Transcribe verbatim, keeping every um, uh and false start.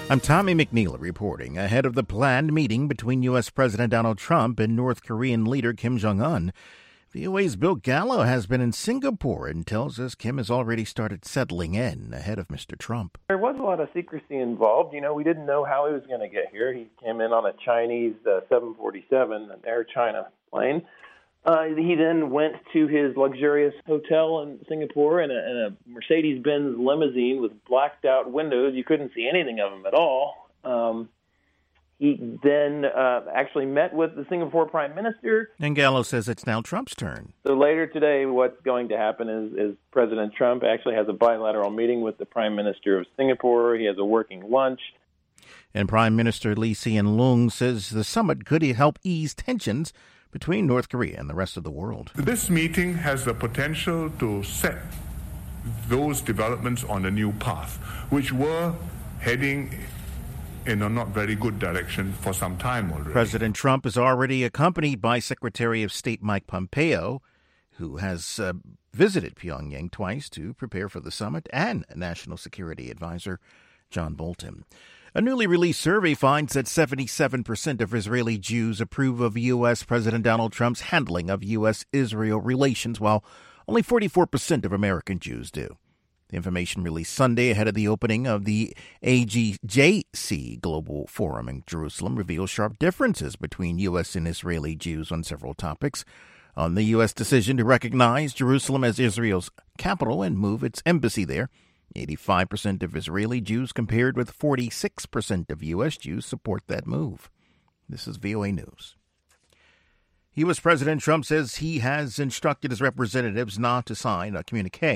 I'm Tommy McNeil reporting ahead of the planned meeting between U S. President Donald Trump and North Korean leader Kim Jong-un. V O A's Bill Gallo has been in Singapore and tells us Kim has already started settling in ahead of Mister Trump. There was a lot of secrecy involved. You know, we didn't know how he was going to get here. He came in on a Chinese uh, seven forty-seven, an Air China plane. Uh, he then went to his luxurious hotel in Singapore in a, in a Mercedes-Benz limousine with blacked-out windows. You couldn't see anything of him at all. Um, he then uh, actually met with the Singapore Prime Minister. And Gallo says it's now Trump's turn. So later today, what's going to happen is, is President Trump actually has a bilateral meeting with the Prime Minister of Singapore. He has a working lunch. And Prime Minister Lee Hsien Loong says the summit could help ease tensions between North Korea and the rest of the world. This meeting has the potential to set those developments on a new path, which were heading in a not very good direction for some time already. President Trump is already accompanied by Secretary of State Mike Pompeo, who has uh, visited Pyongyang twice to prepare for the summit, and National Security Advisor John Bolton. A newly released survey finds that seventy-seven percent of Israeli Jews approve of U S. President Donald Trump's handling of U S Israel relations, while only forty-four percent of American Jews do. The information released Sunday ahead of the opening of the A G J C Global Forum in Jerusalem reveals sharp differences between U S and Israeli Jews on several topics. On the U S decision to recognize Jerusalem as Israel's capital and move its embassy there, eighty-five percent of Israeli Jews compared with forty-six percent of U S Jews support that move. This is V O A News. U S. President Trump says he has instructed his representatives not to sign a communique